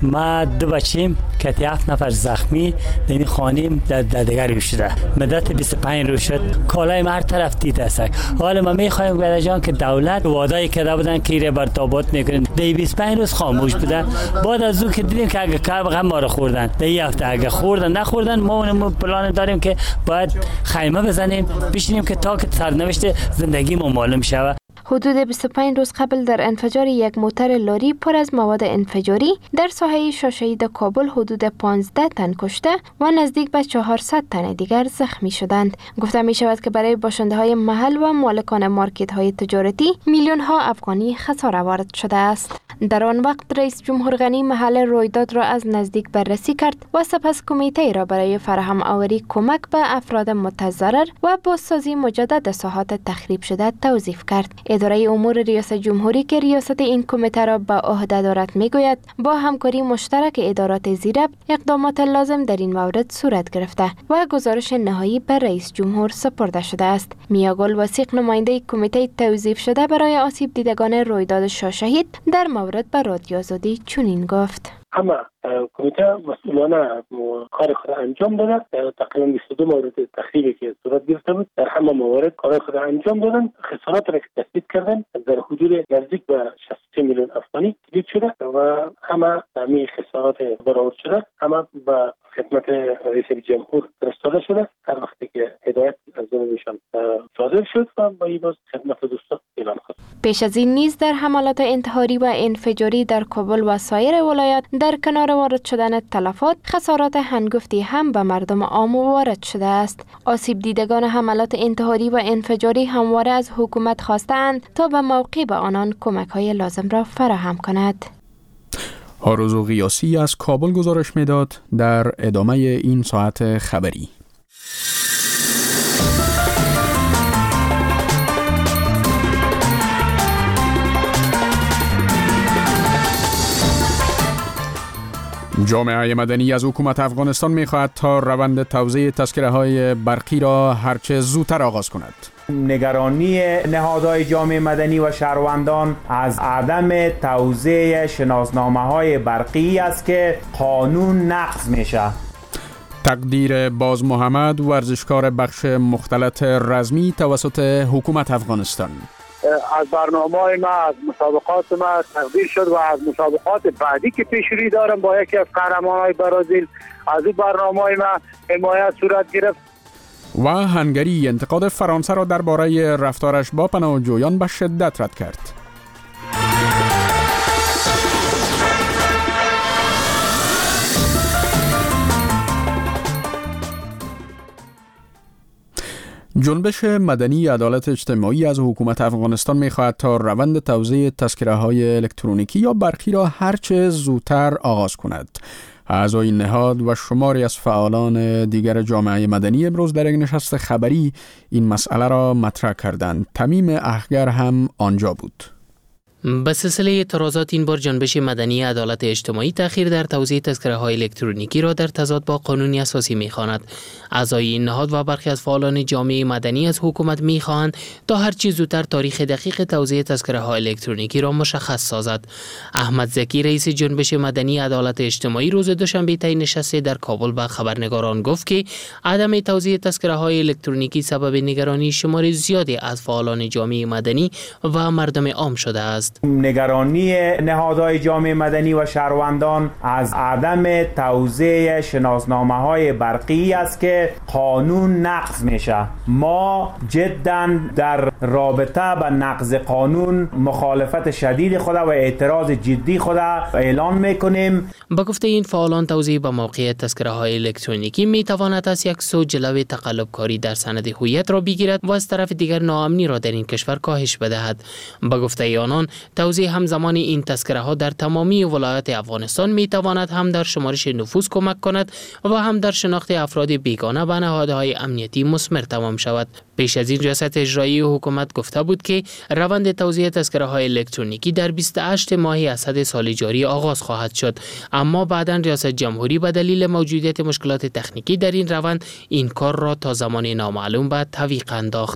ما 2 بچیم که 7 نفر زخمی در این خانیم در دیگر شده. مدت 25 روز شد کالای ما هر طرف دیده است. حالا ما میخوایم برای جان که دولت وعده کرده بودن که ایره برطابات میکنن. در 25 روز خاموش بوده. بعد از اون که دیدیم که اگه کار ما رو خوردن، در این هفته اگه خوردن نخوردن، ما پلان داریم که باید خیمه بزنیم بشینیم که تا که سرنوشت زندگی ما معلوم شود. حدود 25 روز قبل در انفجار یک موتر لاری پر از مواد انفجاری در ساحه شاشه‌اید کابل حدود 15 تن کشته و نزدیک به 400 تن دیگر زخمی شدند. گفته می شود که برای باشنده‌های محل و مالکان مارکت‌های تجارتی میلیون‌ها افغانی خسارت وارد شده است. در آن وقت رئیس جمهور غنی محل رویداد را از نزدیک بررسی کرد و سپس کمیته را برای فراهم آوری کمک به افراد متضرر و بازسازی مجدد ساحات تخریب شده توصیف کرد. اداره امور ریاست جمهوری که ریاست این کمیته را به عهده دارد میگوید با همکاری مشترک ادارات زیربط اقدامات لازم در این مورد صورت گرفته و گزارش نهایی به رئیس جمهور سپرده شده است. میا گل وثیق نماینده کمیته توظیف شده برای آسیب دیدگان رویداد شاشهید در مورد به رادیو آزادی چنین گفت: اما کمیته مسئولانه کار خود انجام داده. تقریبا 22 مورد تخریبی که صورت گرفته بود در همه موارد کار خود انجام دادن. خسارات را که تثبیت کردن در حدود نزدیک به 63 میلیون افغانی تثبیت شده و همه همین خسارات برآورد شده همه به خدمت رئیس جمهور فرستاده شده. هر وقتی که هدایت از جانبشان صادر شد و با این باز خدمت دوستان اعلام شد. پیش از این نیز در حملات انتحاری و انفجاری در کابل و سایر ولایات در کنار وارد شدن تلفات، خسارات هنگفتی هم به مردم عام وارد شده است. آسیب دیدگان حملات انتحاری و انفجاری همواره از حکومت خواستند تا به موقع به آنان کمک‌های لازم را فراهم کند. آرزو غیاسی از کابل گزارش میداد. در ادامه این ساعت خبری جامعه مدنی از حکومت افغانستان می‌خواهد تا روند توزیع تذکره‌های برقی را هرچه زودتر آغاز کند. نگرانی نهادهای جامعه مدنی و شهروندان از عدم توزیع شناسنامه‌های برقی است که قانون نقض میشه. تقدیر باز محمد، ورزشکار بخش مختلط رزمی توسط حکومت افغانستان: از برنامه‌های ما، از مسابقات ما تقدیر شد و از مسابقات بعدی که پیش روی دارم با یکی از قهرمان‌های برازیل از این برنامه‌های ما حمایت صورت گرفت. و هنگری انتقاد فرانسه را درباره رفتارش با پناهجویان به شدت رد کرد. جنبش مدنی عدالت اجتماعی از حکومت افغانستان می‌خواهد تا روند توزیع تذکره‌های الکترونیکی یا برقی را هرچه زودتر آغاز کند. اعضای نهاد و شماری از فعالان دیگر جامعه مدنی امروز در یک نشست خبری این مسئله را مطرح کردند. تمیم احگر هم آنجا بود. به سلسله اعتراضات این بار جنبش مدنی عدالت اجتماعی تأخیر در توزیع تذکره‌های الکترونیکی را در تضاد با قانون اساسی می‌خواند. اعضای این نهاد و برخی از فعالان جامعه مدنی از حکومت می‌خواهند تا هر چه زودتر تاریخ دقیق توزیع تذکره‌های الکترونیکی را مشخص سازد. احمد زکی رئیس جنبش مدنی عدالت اجتماعی روز دوشنبه طی نشستی در کابل به خبرنگاران گفت که عدم توزیع تذکره‌های الکترونیکی سبب نگرانی شمار زیادی از فعالان جامعه مدنی و مردم عام شده است. نگرانی نهادهای جامعه مدنی و شهروندان از عدم توزیع شناسنامه‌های برقی است که قانون نقض میشه. ما جداً در رابطه با نقض قانون مخالفت شدید خود و اعتراض جدی خود اعلان میکنیم. با گفته این فعالان توزیع به موقع تذکره‌های الکترونیکی میتواند از یک سو جلوی تقلبکاری در سند هویت را بگیرد و از طرف دیگر ناامنی را در این کشور کاهش بدهد. با گفته آنان توزیع همزمان این تذکره‌ها در تمامی ولایات افغانستان میتواند هم در شمارش نفوس کمک کند و هم در شناخت افراد بیگانه به نهادهای امنیتی مثمر تمام شود. پیش از این ریاست اجرایی حکومت گفته بود که روند توزیع تذکره‌های الکترونیکی در 28 ماه اسد سال جاری آغاز خواهد شد، اما بعداً ریاست جمهوری به دلیل موجودیت مشکلات تکنیکی در این روند این کار را تا زمان نامعلوم به تعویق انداخت.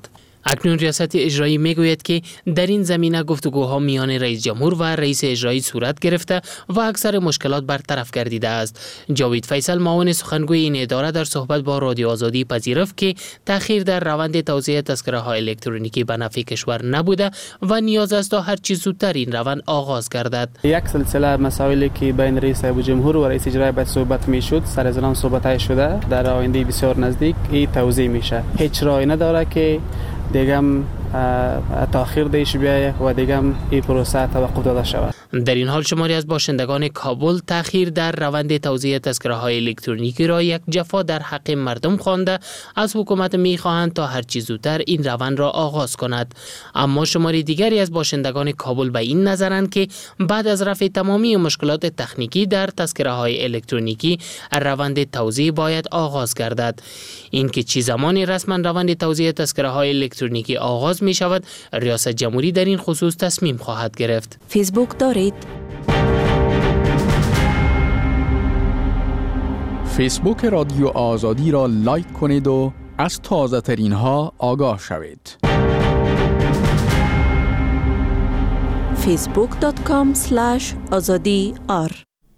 اکنون ریاست اجرایی میگوید که در این زمینه گفتگوها میان رئیس جمهور و رئیس اجرایی صورت گرفته و اکثر مشکلات برطرف گردیده است. جاوید فیصل معاون سخنگوی این اداره در صحبت با رادیو آزادی پذیرفت که تأخیر در روند توزیع تذکره‌های الکترونیکی به نفع کشور نبوده و نیاز است تا هر چه زودتر این روند آغاز گردد. یک سلسله مسائلی که بین رئیس جمهور و رئیس اجرایی باید صحبت میشد سر از آن صحبت شده در آینده بسیار نزدیک این توزیع میشه. هیچ راهی نداره که دیگه تأخیر دیش بیایه و دیگه این پروسه توقف داده شود. در این حال شماری از باشندگان کابل تأخیر در روند توزیع تذکره‌های الکترونیکی را یک جفا در حق مردم خوانده از حکومت می‌خواهند تا هر چه زودتر این روند را آغاز کند. اما شماری دیگری از باشندگان کابل به این نظرند که بعد از رفع تمامی مشکلات تکنیکی در تذکره‌های الکترونیکی روند توزیع باید آغاز گردد. این که چه زمانی رسما روند توزیع تذکره‌های الکترونیکی آغاز می شود، ریاست جمهوری در این خصوص تصمیم خواهد گرفت. فیسبوک دارید؟ فیسبوک رادیو آزادی را لایک کنید و از تازه ترین ها آگاه شوید. facebook.com/azadi_r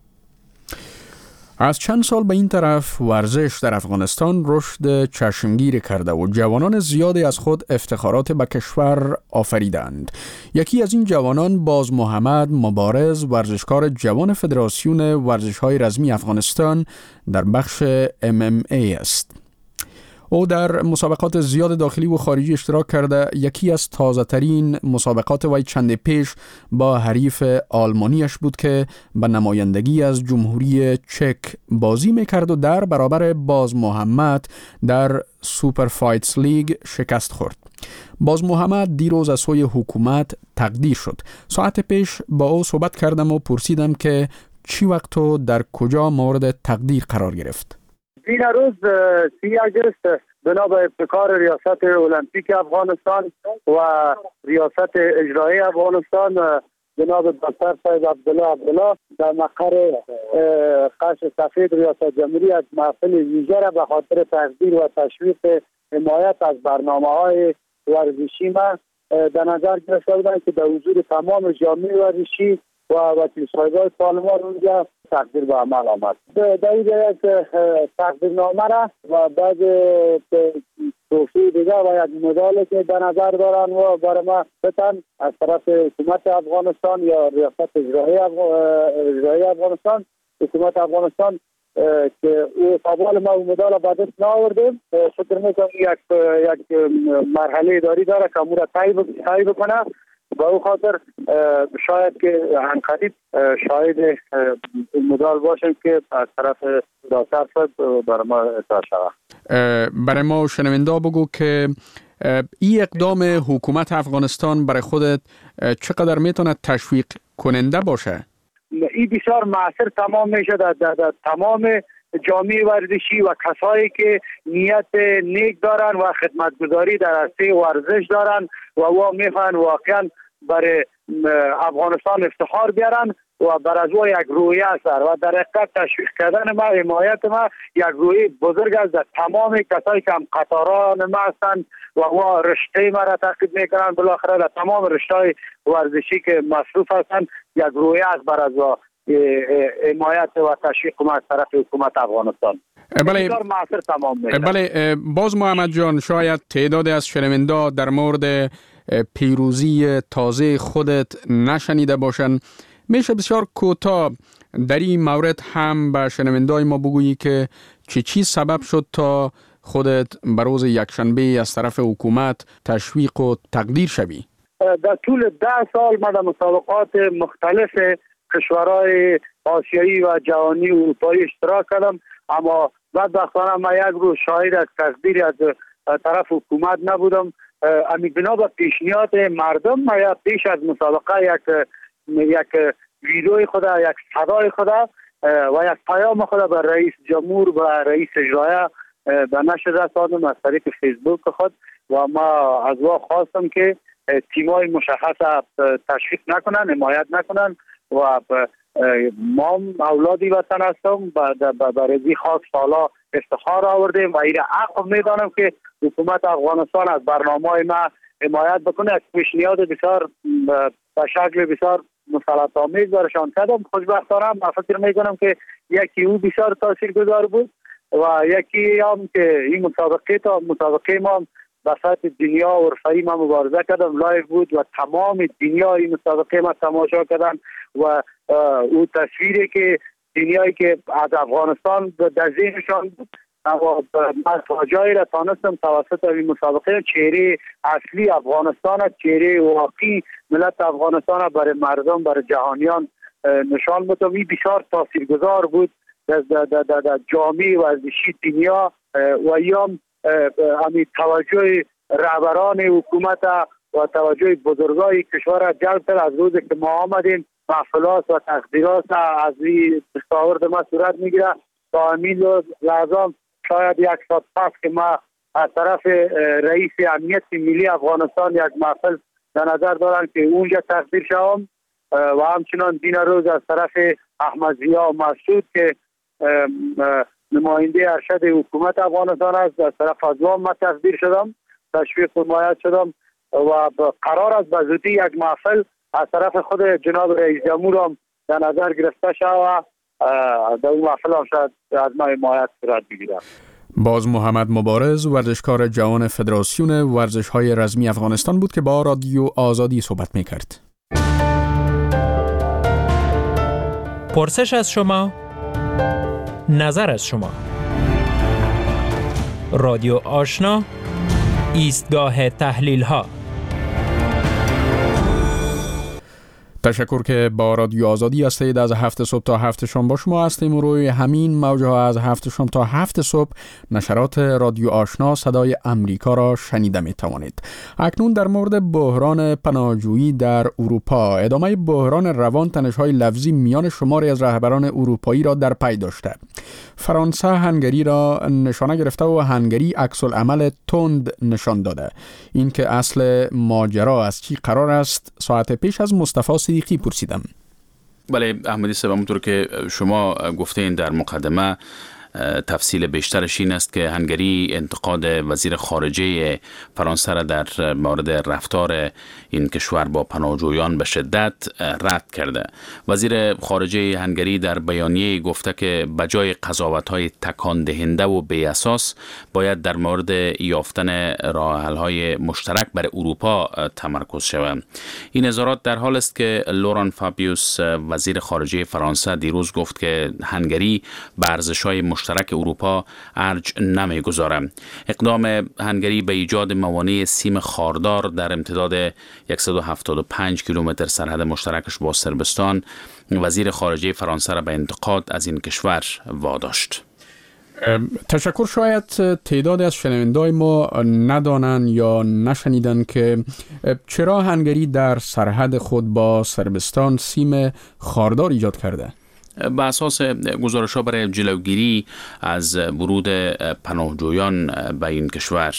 از چند سال به این طرف ورزش در افغانستان رشد چشمگیر کرده و جوانان زیادی از خود افتخارات به کشور آفریدند. یکی از این جوانان باز محمد مبارز، ورزشکار جوان فدراسیون ورزش‌های رزمی افغانستان در بخش MMA است. او در مسابقات زیاد داخلی و خارجی اشتراک کرده. یکی از تازه ترین مسابقات وی چند پیش با حریف آلمانیش بود که به نمایندگی از جمهوری چک بازی میکرد و در برابر باز محمد در سوپر فایتس لیگ شکست خورد. باز محمد دیروز از سوی حکومت تقدیر شد. ساعت پیش با او صحبت کردم و پرسیدم که چی وقت و در کجا مورد تقدیر قرار گرفت. این روز 3 آگوست بنا به ابتکار ریاست المپیک افغانستان و ریاست اجرایی افغانستان جناب دکتر صاحب عبدالله در مقر قصر سفید ریاست جمهوری از محفل ویژه را به خاطر تقدیر و تشویق حمایت از برنامه‌های ورزشی ما در نظر گرفته بودند که در حضور تمام جامعه ورزشی و وکیل صاحبای پارلمان اونجا تقدیر به عمل آمد. در اینجا یک تقدیرنامه را و بعد توفیق دیگه و یک مدال که در نظر دارن و برای ما بتن از طرف حکومت افغانستان یا ریاست اجرایی افغانستان، حکومت افغانستان که او قبال ما مدال بعدش ناوردیم. فکر میکنم یک مرحله اداری داره که امور تایی بکنه. با او خاطر شاید که عنقریب شاید مدال باشیم که از طرف دکتر صاحب برای ما اطلاع شود. برای ما شنونده بگو که این اقدام حکومت افغانستان برای خودت چقدر میتونه تشویق کننده باشه؟ این بسیار مؤثر تمام میشه در تمام جامعه ورزشی و کسایی که نیت نیک دارن و خدمتگزاری در عرصه ورزش دارن و میخوان واقعا برای افغانستان افتخار بیارن و بر از او یک رویه است و در حقیقت تشویق کردن ما، حمایت ما یک رویه بزرگ است در تمام کسایی که هم قطاران ما هستند و رشته ما را تعقیب میکنن. بالاخره در تمام رشته‌های ورزشی که مصروف هستند یک رویه است بر از حمایت و تشویق ما از طرف حکومت افغانستان. بله باز محمد جان، شاید تعداد از شنونده در مورد پیروزی تازه خودت نشنیده باشن. میشه بسیار کوتاه در این مورد هم به شنونده‌های ما بگویی که چی سبب شد تا خودت بروز یکشنبه از طرف حکومت تشویق و تقدیر شوی؟ در طول 10 سال من در مسابقات مختلف کشورهای آسیایی و جهانی و اروپایی اشتراک کردم، اما بدبختانه من یک روز شاهد از تقدیری از طرف حکومت نبودم. امی بنا به پیشنهاد مردم من پیش از مسابقه یک ویدیوی خدا، یک صدای خدا و یک پیام خدا به رئیس جمهور و رئیس اجرایی به نشر رساندم از طریق فیسبوک خود و ما از او خواستم که تیمای مشخص تشویق نکنن، حمایت نکنن و ما اولادی وطن هستم برای خاص سالا افتخار آوردیم و این حق میدانم که حکومت افغانستان از برنامه‌های ما حمایت بکنه. از پیشنهاد بسیار به شکل بسیار مسلط‌آمیز برشان کردم. خوشبختانه من فکر میکنم که یکی او بسیار تاثیرگذار بود و یکی هم که این مسابقه ما به سطح دنیا و رفعی ما مبارزه کردم لایو بود و تمام دنیا این مسابقه ما تماشا کردن و او تصویری که دنیایی که از افغانستان در ذهنشان بود و من تا جایی را تانستم توسط این مسابقه چهره اصلی افغانستان، چهره واقعی ملت افغانستان برای مردم، برای جهانیان نشان بدم. این بسیار تاثیرگذار بود در جامعه ورزشی دنیا و یام همین توجه رهبران حکومت و توجه بزرگای کشور جلب کرد. از روزی که ما آمدیم محفلات و تقدیرات از این دستاورد ما صورت میگیره تا همین لحظه شاید یک ساعت پس که ما از طرف رئیس امنیت ملی افغانستان یک محفل در نظر دارن که اونجا تقدیر شوم و همچنان دین روز از طرف احمد ضیا مسعود که نماینده ارشد حکومت افغانستان است از طرف ازوام ما تقدیر شدم، تشویق و حمایت شدم و قرار است به زودی یک محفل از طرف خود جناب رئیس جمهور هم در نظر گرفته شود در اون محفل هم شاید از ما حمایت صورت بگیرد. باز محمد مبارز ورزشکار جوان فدراسیون ورزش‌های رزمی افغانستان بود که با رادیو آزادی صحبت می‌کرد. پرسش از شما، نظر از شما. رادیو آشنا، ایستگاه تحلیل‌ها. تشکر که با رادیو آزادی هستید. از 7 صبح تا 7 شام با شما هستیم و روی همین موج‌ها از 7 شام تا 7 صبح نشرات رادیو آشنا صدای امریکا را شنیده می توانید. اکنون در مورد بحران پناهجویی در اروپا، ادامه بحران روان تنش‌های لفظی میان شماری از رهبران اروپایی را در پی داشته. فرانسه هنگری را نشانه گرفته و هنگری عکس العمل تند نشان داده. این که اصل ماجرا از چی قرار است ساعت پیش از مصطفی صدیقی پرسیدم. بله احمدی صاحب، همونطور که شما گفتین در مقدمه، تفصیل بیشترش این است که هنگری انتقاد وزیر خارجه فرانسه را در مورد رفتار این کشور با پناهجویان به شدت رد کرده. وزیر خارجه هنگری در بیانیه گفته که بجای قضاوت‌های تکان دهنده و بی اساس باید در مورد یافتن راه حل‌های مشترک برای اروپا تمرکز شود. این اظهارات در حال است که لوران فابیوس وزیر خارجه فرانسه دیروز گفت که هنگری به ارزش‌های مشترک اروپا ارج نمیگذاره. اقدام هنگری به ایجاد موانع سیم خاردار در امتداد 175 کیلومتر سرحد مشترکش با صربستان وزیر خارجه فرانسه را به انتقاد از این کشور واداشت. تشکر. شاید تعداد از شنوندای ما ندانند یا نشنیدند که چرا هنگری در سرحد خود با صربستان سیم خاردار ایجاد کرده. به اساس گزارش‌ها برای جلوگیری از ورود پناهجویان به این کشور،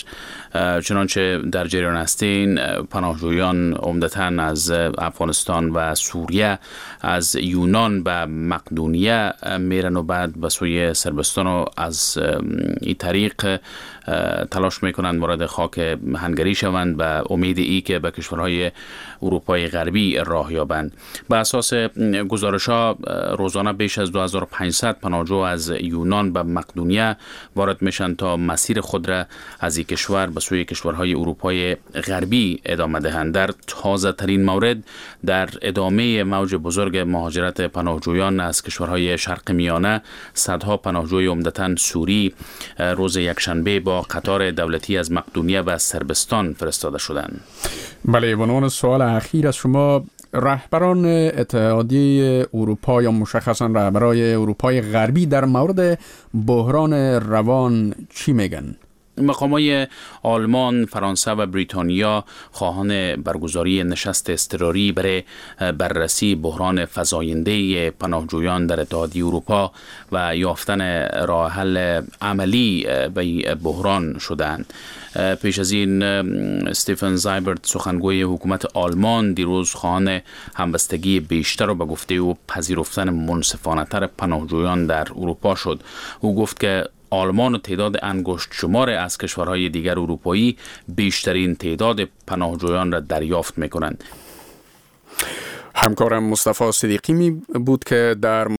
چنانچه در جریان هستین پناهجویان عمدتاً از افغانستان و سوریه از یونان به مقدونیه میرن و بعد به سوی صربستان و از این طریق تلاش میکنند وارد خاک هنگری شوند به امید ای که به کشورهای اروپای غربی راه یابند. به اساس گزارش‌ها روزانه بیش از 2500 پناهجو از یونان به مقدونیه وارد میشن تا مسیر خود را از این کشور به سوی کشورهای اروپای غربی ادامه دهند. در تازه ترین مورد در ادامه موج بزرگ مهاجرت پناهجویان از کشورهای شرق میانه، صدها پناهجوی عمدتاً سوری روز یکشنبه با قطار دولتی از مقدونیه و صربستان فرستاده شدند. بله، به عنوان سوال اخیر از شما، رهبران اتحادیه اروپا یا مشخصاً رهبرای اروپای غربی در مورد بحران روان چی میگن؟ مقامات آلمان، فرانسه و بریتانیا خواهان برگزاری نشست اضطراری برای بررسی بحران فزاینده پناهجویان در اتحادیه اروپا و یافتن راه حل عملی به بحران شدند. پیش از این استیفن زایبرت سخنگوی حکومت آلمان دیروز خواهان همبستگی بیشتر را به گفته او پذیرفتن منصفانه‌تر پناهجویان در اروپا شد. او گفت که آلمان و تعداد انگشت شمار از کشورهای دیگر اروپایی بیشترین تعداد پناهجویان را دریافت می‌کنند. همکارم مصطفی صدیقی بود که در